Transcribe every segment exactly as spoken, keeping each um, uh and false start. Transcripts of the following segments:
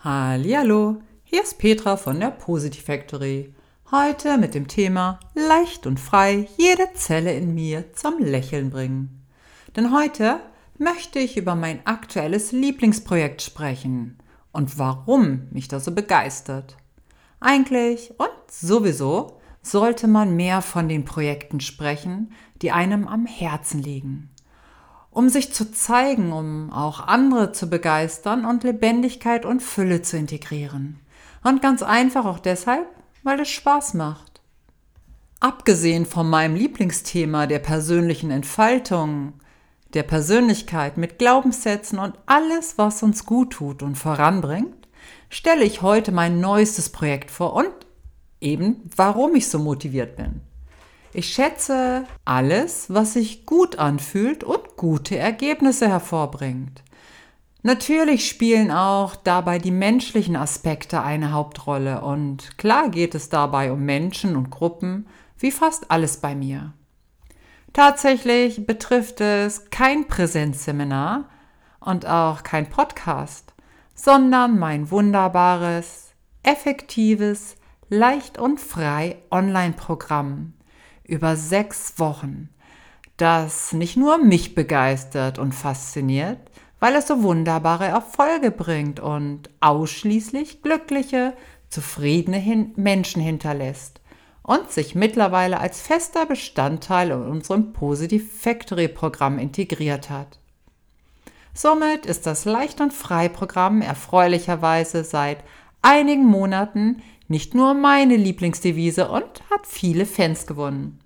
Hallihallo, hier ist Petra von der Positive Factory. Heute mit dem Thema leicht und frei jede Zelle in mir zum Lächeln bringen. Denn heute möchte ich über mein aktuelles Lieblingsprojekt sprechen und warum mich das so begeistert. Eigentlich und sowieso sollte man mehr von den Projekten sprechen, die einem am Herzen liegen. Um sich zu zeigen, um auch andere zu begeistern und Lebendigkeit und Fülle zu integrieren. Und ganz einfach auch deshalb, weil es Spaß macht. Abgesehen von meinem Lieblingsthema der persönlichen Entfaltung, der Persönlichkeit mit Glaubenssätzen und alles, was uns gut tut und voranbringt, stelle ich heute mein neuestes Projekt vor und eben, warum ich so motiviert bin. Ich schätze alles, was sich gut anfühlt und gute Ergebnisse hervorbringt. Natürlich spielen auch dabei die menschlichen Aspekte eine Hauptrolle und klar geht es dabei um Menschen und Gruppen, wie fast alles bei mir. Tatsächlich betrifft es kein Präsenzseminar und auch kein Podcast, sondern mein wunderbares, effektives, leicht und frei Online-Programm über sechs Wochen, das nicht nur mich begeistert und fasziniert, weil es so wunderbare Erfolge bringt und ausschließlich glückliche, zufriedene Hin- Menschen hinterlässt und sich mittlerweile als fester Bestandteil in unserem Positive Factory Programm integriert hat. Somit ist das Leicht und Frei Programm erfreulicherweise seit einigen Monaten nicht nur meine Lieblingsdevise und hat viele Fans gewonnen.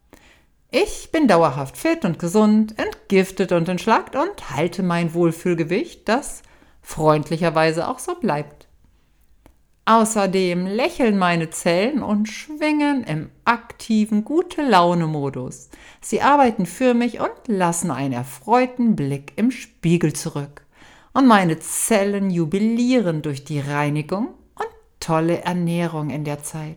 Ich bin dauerhaft fit und gesund, entgiftet und entschlackt und halte mein Wohlfühlgewicht, das freundlicherweise auch so bleibt. Außerdem lächeln meine Zellen und schwingen im aktiven Gute-Laune-Modus. Sie arbeiten für mich und lassen einen erfreuten Blick im Spiegel zurück. Und meine Zellen jubilieren durch die Reinigung und tolle Ernährung in der Zeit.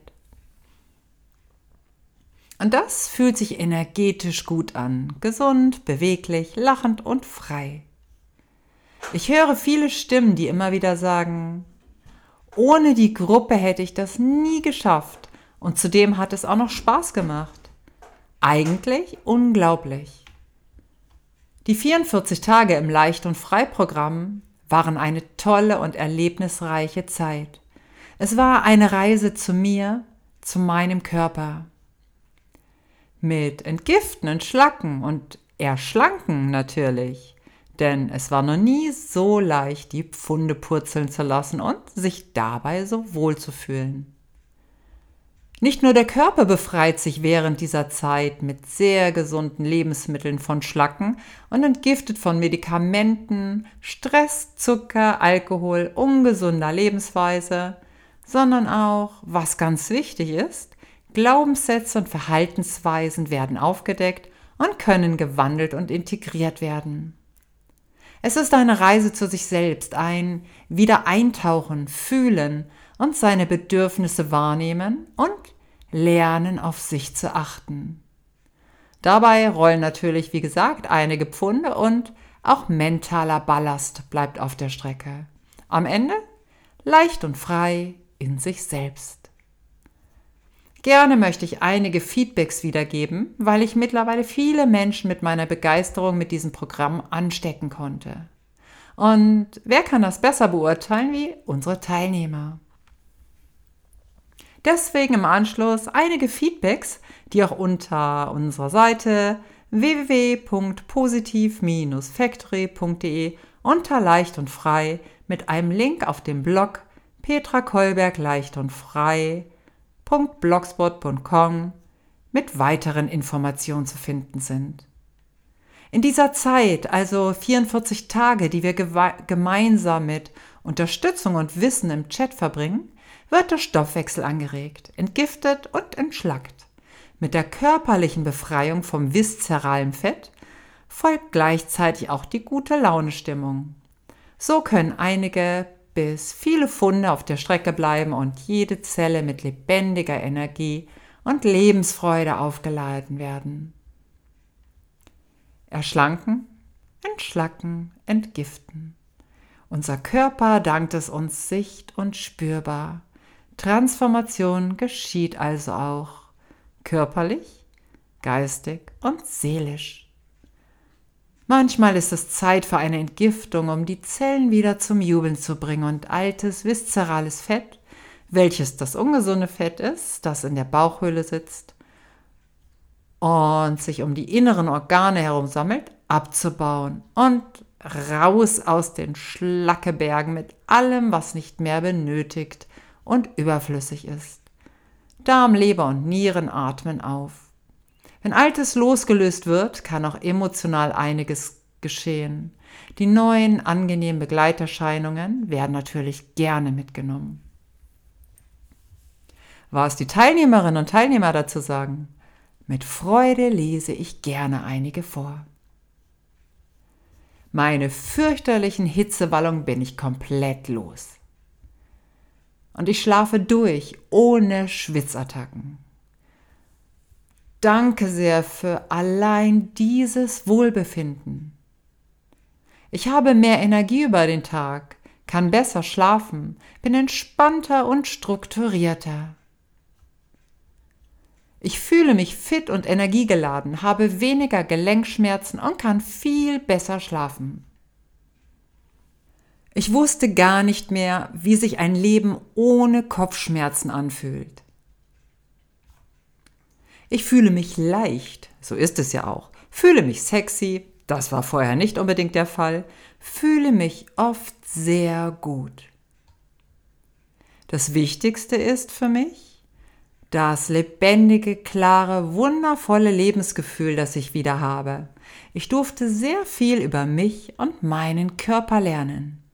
Und das fühlt sich energetisch gut an, gesund, beweglich, lachend und frei. Ich höre viele Stimmen, die immer wieder sagen, ohne die Gruppe hätte ich das nie geschafft und zudem hat es auch noch Spaß gemacht. Eigentlich unglaublich. Die vierundvierzig Tage im Leicht- und Frei-Programm waren eine tolle und erlebnisreiche Zeit. Es war eine Reise zu mir, zu meinem Körper. Mit Entgiften, Entschlacken und Erschlanken natürlich. Denn es war noch nie so leicht, die Pfunde purzeln zu lassen und sich dabei so wohl zu fühlen. Nicht nur der Körper befreit sich während dieser Zeit mit sehr gesunden Lebensmitteln von Schlacken und entgiftet von Medikamenten, Stress, Zucker, Alkohol, ungesunder Lebensweise, sondern auch, was ganz wichtig ist, Glaubenssätze und Verhaltensweisen werden aufgedeckt und können gewandelt und integriert werden. Es ist eine Reise zu sich selbst, ein Wiedereintauchen, Fühlen und seine Bedürfnisse wahrnehmen und lernen, auf sich zu achten. Dabei rollen natürlich, wie gesagt, einige Pfunde und auch mentaler Ballast bleibt auf der Strecke. Am Ende leicht und frei in sich selbst. Gerne möchte ich einige Feedbacks wiedergeben, weil ich mittlerweile viele Menschen mit meiner Begeisterung mit diesem Programm anstecken konnte. Und wer kann das besser beurteilen wie unsere Teilnehmer? Deswegen im Anschluss einige Feedbacks, die auch unter unserer Seite w w w punkt positive factory punkt d e unter Leicht und Frei mit einem Link auf dem Blog Petra Kolberg Leicht und Frei punkt blogspot punkt com mit weiteren Informationen zu finden sind. In dieser Zeit, also vierundvierzig Tage, die wir geme- gemeinsam mit Unterstützung und Wissen im Chat verbringen, wird der Stoffwechsel angeregt, entgiftet und entschlackt. Mit der körperlichen Befreiung vom viszeralen Fett folgt gleichzeitig auch die gute Laune-Stimmung. So können einige bis viele Pfunde auf der Strecke bleiben und jede Zelle mit lebendiger Energie und Lebensfreude aufgeladen werden. Erschlanken, entschlacken, entgiften. Unser Körper dankt es uns sicht- und spürbar. Transformation geschieht also auch körperlich, geistig und seelisch. Manchmal ist es Zeit für eine Entgiftung, um die Zellen wieder zum Jubeln zu bringen und altes, viszerales Fett, welches das ungesunde Fett ist, das in der Bauchhöhle sitzt und sich um die inneren Organe herum sammelt, abzubauen und raus aus den Schlackebergen mit allem, was nicht mehr benötigt und überflüssig ist. Darm, Leber und Nieren atmen auf. Wenn Altes losgelöst wird, kann auch emotional einiges geschehen. Die neuen, angenehmen Begleiterscheinungen werden natürlich gerne mitgenommen. Was die Teilnehmerinnen und Teilnehmer dazu sagen? Mit Freude lese ich gerne einige vor. Meine fürchterlichen Hitzewallungen bin ich komplett los. Und ich schlafe durch, ohne Schwitzattacken. Danke sehr für allein dieses Wohlbefinden. Ich habe mehr Energie über den Tag, kann besser schlafen, bin entspannter und strukturierter. Ich fühle mich fit und energiegeladen, habe weniger Gelenkschmerzen und kann viel besser schlafen. Ich wusste gar nicht mehr, wie sich ein Leben ohne Kopfschmerzen anfühlt. Ich fühle mich leicht, so ist es ja auch, fühle mich sexy, das war vorher nicht unbedingt der Fall, fühle mich oft sehr gut. Das Wichtigste ist für mich, das lebendige, klare, wundervolle Lebensgefühl, das ich wieder habe. Ich durfte sehr viel über mich und meinen Körper lernen.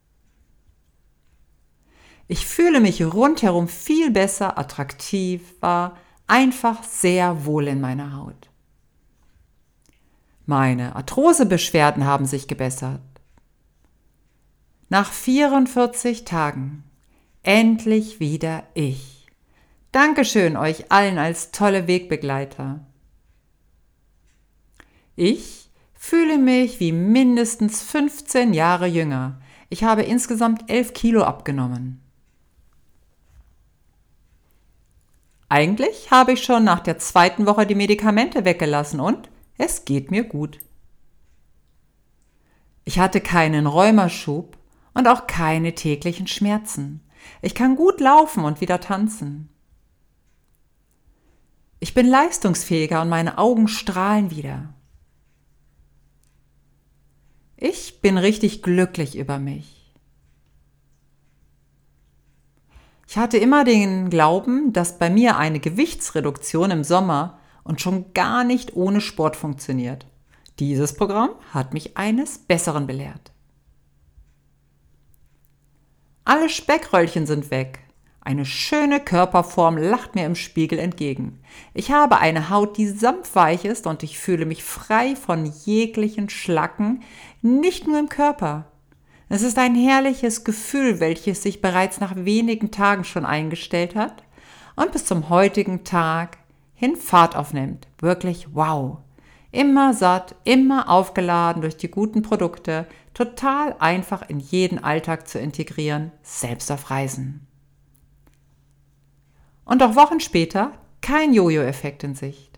Ich fühle mich rundherum viel besser, attraktiver, einfach sehr wohl in meiner Haut. Meine Arthrosebeschwerden haben sich gebessert. Nach vierundvierzig Tagen endlich wieder ich. Dankeschön euch allen als tolle Wegbegleiter. Ich fühle mich wie mindestens fünfzehn Jahre jünger. Ich habe insgesamt elf Kilo abgenommen. Eigentlich habe ich schon nach der zweiten Woche die Medikamente weggelassen und es geht mir gut. Ich hatte keinen Rheumaschub und auch keine täglichen Schmerzen. Ich kann gut laufen und wieder tanzen. Ich bin leistungsfähiger und meine Augen strahlen wieder. Ich bin richtig glücklich über mich. Ich hatte immer den Glauben, dass bei mir eine Gewichtsreduktion im Sommer und schon gar nicht ohne Sport funktioniert. Dieses Programm hat mich eines Besseren belehrt. Alle Speckröllchen sind weg. Eine schöne Körperform lacht mir im Spiegel entgegen. Ich habe eine Haut, die samtweich ist und ich fühle mich frei von jeglichen Schlacken, nicht nur im Körper. Es ist ein herrliches Gefühl, welches sich bereits nach wenigen Tagen schon eingestellt hat und bis zum heutigen Tag hin Fahrt aufnimmt. Wirklich wow. Immer satt, immer aufgeladen durch die guten Produkte, total einfach in jeden Alltag zu integrieren, selbst auf Reisen. Und auch Wochen später kein Jojo-Effekt in Sicht.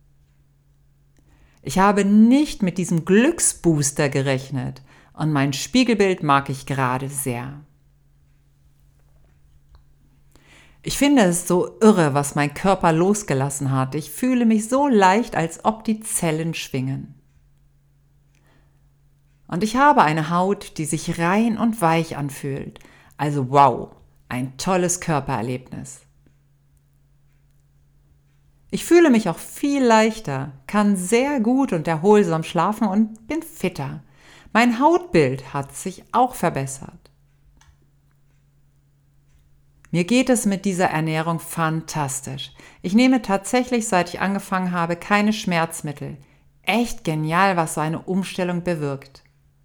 Ich habe nicht mit diesem Glücksbooster gerechnet und mein Spiegelbild mag ich gerade sehr. Ich finde es so irre, was mein Körper losgelassen hat. Ich fühle mich so leicht, als ob die Zellen schwingen. Und ich habe eine Haut, die sich rein und weich anfühlt. Also wow, ein tolles Körpererlebnis. Ich fühle mich auch viel leichter, kann sehr gut und erholsam schlafen und bin fitter. Mein Hautbild hat sich auch verbessert. Mir geht es mit dieser Ernährung fantastisch. Ich nehme tatsächlich, seit ich angefangen habe, keine Schmerzmittel. Echt genial, was so eine Umstellung bewirkt.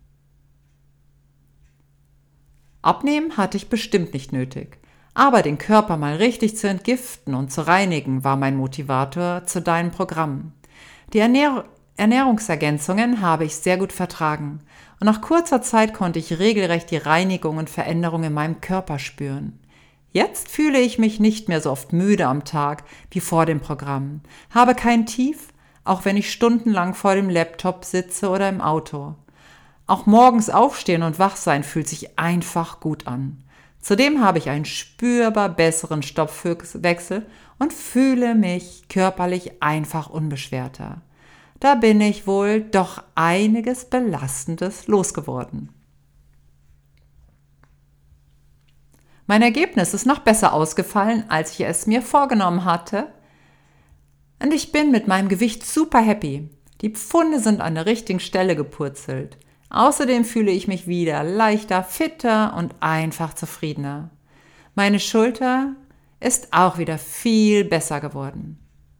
Abnehmen hatte ich bestimmt nicht nötig. Aber den Körper mal richtig zu entgiften und zu reinigen, war mein Motivator zu deinem Programm. Die Ernähr- Ernährungsergänzungen habe ich sehr gut vertragen und nach kurzer Zeit konnte ich regelrecht die Reinigung und Veränderung in meinem Körper spüren. Jetzt fühle ich mich nicht mehr so oft müde am Tag wie vor dem Programm, habe kein Tief, auch wenn ich stundenlang vor dem Laptop sitze oder im Auto. Auch morgens aufstehen und wach sein fühlt sich einfach gut an. Zudem habe ich einen spürbar besseren Stoffwechsel und fühle mich körperlich einfach unbeschwerter. Da bin ich wohl doch einiges Belastendes losgeworden. Mein Ergebnis ist noch besser ausgefallen, als ich es mir vorgenommen hatte. Und ich bin mit meinem Gewicht super happy. Die Pfunde sind an der richtigen Stelle gepurzelt. Außerdem fühle ich mich wieder leichter, fitter und einfach zufriedener. Meine Schulter ist auch wieder viel besser geworden.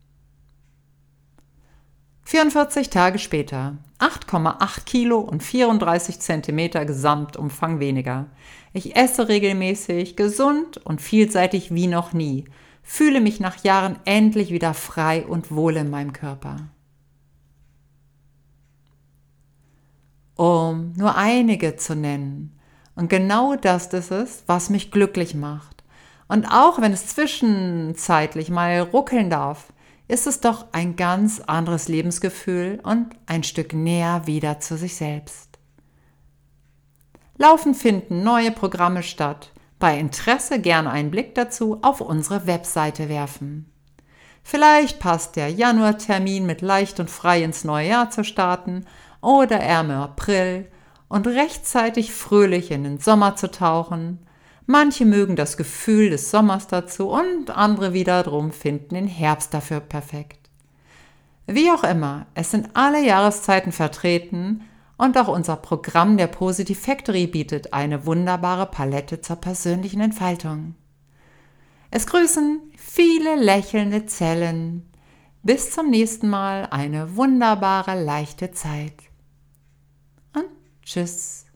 vierundvierzig Tage später, acht Komma acht Kilo und vierunddreißig Zentimeter Gesamtumfang weniger. Ich esse regelmäßig, gesund und vielseitig wie noch nie, fühle mich nach Jahren endlich wieder frei und wohl in meinem Körper. Um nur einige zu nennen. Und genau das ist es, was mich glücklich macht. Und auch wenn es zwischenzeitlich mal ruckeln darf, ist es doch ein ganz anderes Lebensgefühl und ein Stück näher wieder zu sich selbst. Laufend finden neue Programme statt. Bei Interesse gerne einen Blick dazu auf unsere Webseite werfen. Vielleicht passt der Januartermin mit leicht und frei ins neue Jahr zu starten oder eher im April und rechtzeitig fröhlich in den Sommer zu tauchen. Manche mögen das Gefühl des Sommers dazu und andere wiederum finden den Herbst dafür perfekt. Wie auch immer, es sind alle Jahreszeiten vertreten und auch unser Programm der Positive Factory bietet eine wunderbare Palette zur persönlichen Entfaltung. Es grüßen viele lächelnde Zellen. Bis zum nächsten Mal eine wunderbare, leichte Zeit. Und tschüss.